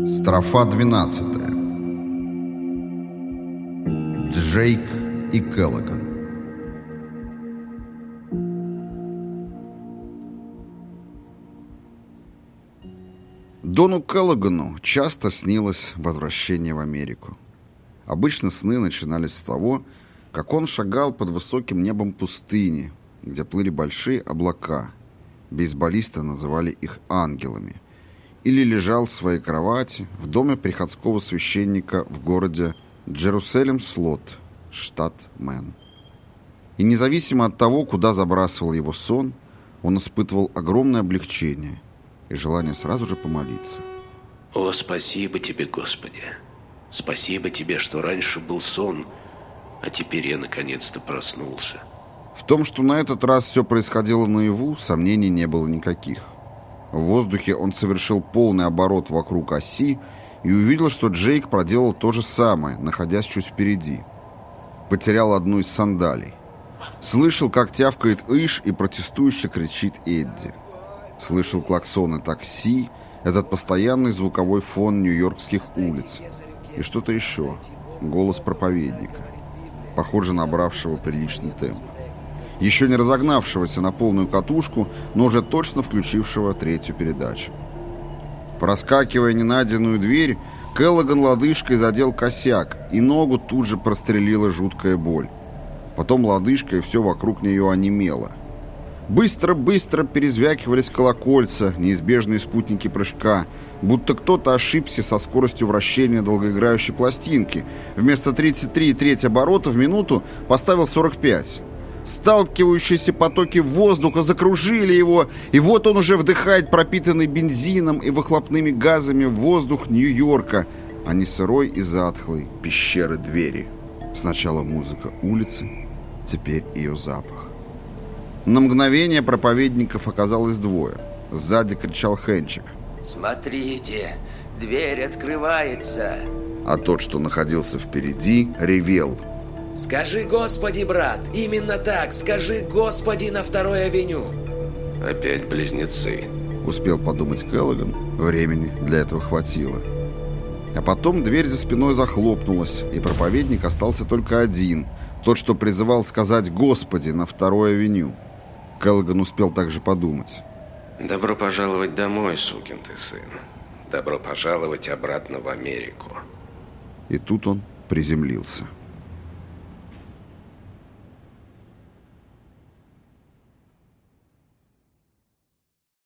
Строфа 12. Джейк и Келлоган. Дону Келлогану часто снилось возвращение в Америку. Обычно сны начинались с того, как он шагал под высоким небом пустыни, где плыли большие облака. Бейсболисты называли их ангелами. Или лежал в своей кровати в доме приходского священника в городе Джерусалем-Слот, штат Мэн. И независимо от того, куда забрасывал его сон, он испытывал огромное облегчение и желание сразу же помолиться. «О, спасибо тебе, Господи! Спасибо тебе, что раньше был сон, а теперь я наконец-то проснулся». В том, что на этот раз все происходило наяву, сомнений не было никаких. В воздухе он совершил полный оборот вокруг оси и увидел, что Джейк проделал то же самое, находясь чуть впереди. Потерял одну из сандалий. Слышал, как тявкает Иш и протестующе кричит Эдди. Слышал клаксоны такси, этот постоянный звуковой фон нью-йоркских улиц. И что-то еще. Голос проповедника, похоже, набравшего приличный темп. Еще не разогнавшегося на полную катушку, но уже точно включившего третью передачу. Проскакивая ненайденную дверь, Келлоган лодыжкой задел косяк, и ногу тут же прострелила жуткая боль. Потом лодыжка, и все вокруг нее онемело. Быстро-быстро перезвякивались колокольца, неизбежные спутники прыжка, будто кто-то ошибся со скоростью вращения долгоиграющей пластинки. Вместо 33,3 оборота в минуту поставил 45. Сталкивающиеся потоки воздуха закружили его, и вот он уже вдыхает пропитанный бензином и выхлопными газами воздух Нью-Йорка, а не сырой и затхлый пещеры двери. Сначала музыка улицы, теперь ее запах. На мгновение проповедников оказалось двое. Сзади кричал Хенчик: «Смотрите, дверь открывается!» А тот, что находился впереди, ревел: «Скажи Господи, брат, именно так, скажи Господи на 2-й авеню!» Опять близнецы. Успел подумать Келлоган, времени для этого хватило. А потом дверь за спиной захлопнулась, и проповедник остался только один, тот, что призывал сказать «Господи» на 2-й авеню. Келлоган успел также подумать: «Добро пожаловать домой, сукин ты сын. Добро пожаловать обратно в Америку». И тут он приземлился.